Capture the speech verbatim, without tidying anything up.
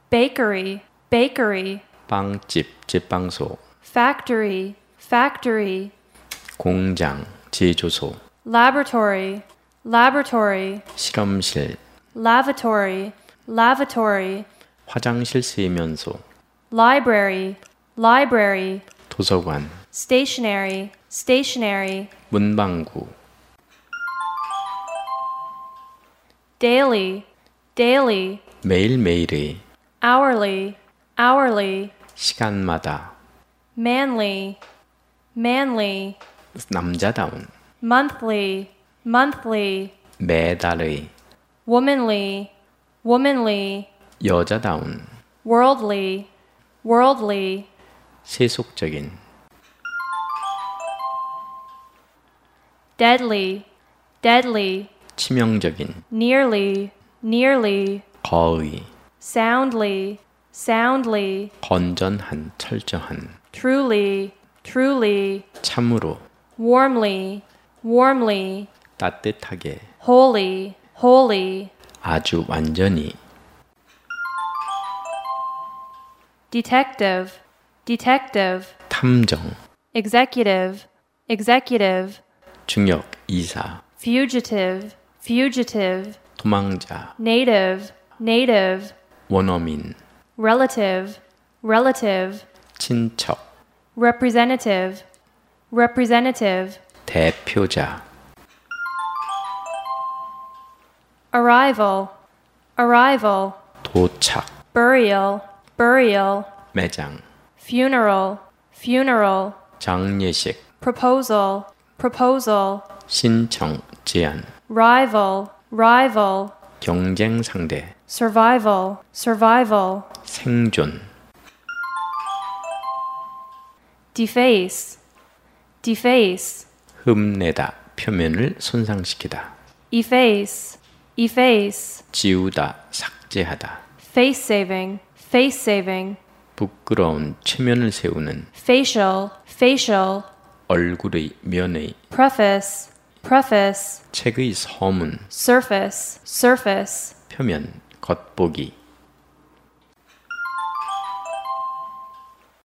bakery, bakery, 빵집, 제빵소, factory, factory, 공장, 제조소, laboratory, laboratory, 실험실, lavatory, lavatory, 화장실 세면소, library, library, 도서관, stationary, stationary, 문방구, daily, daily, 매일매일의, hourly, hourly, 시간마다, manly, manly, 남자다운, monthly, monthly, 매달의, womanly, womanly, 여자다운, worldly, worldly, 세속적인, deadly, deadly, 치명적인, nearly, nearly, 거의, soundly, soundly, 건전한, 철저한, truly, truly, 참으로, warmly, warmly, 따뜻하게, wholly, wholly, 아주 완전히, detective, detective, 탐정, executive, executive, 중역, 이사, fugitive, fugitive, 도망자, native, native, 원어민, relative, relative, 친척, representative, representative, 대표자, arrival, arrival, 도착, burial, burial, 매장, funeral, funeral, 장례식, proposal, proposal, 신청, 제안, rival, rival, 경쟁 상대, survival, survival, 생존, deface, deface, 흠내다, 표면을 손상시키다, efface, efface, 지우다, 삭제하다, face saving, face saving, 부끄러운 체면을 세우는, facial, facial, 얼굴의 면의, preface, preface, 책의 서문, surface, surface, 표면, 겉보기,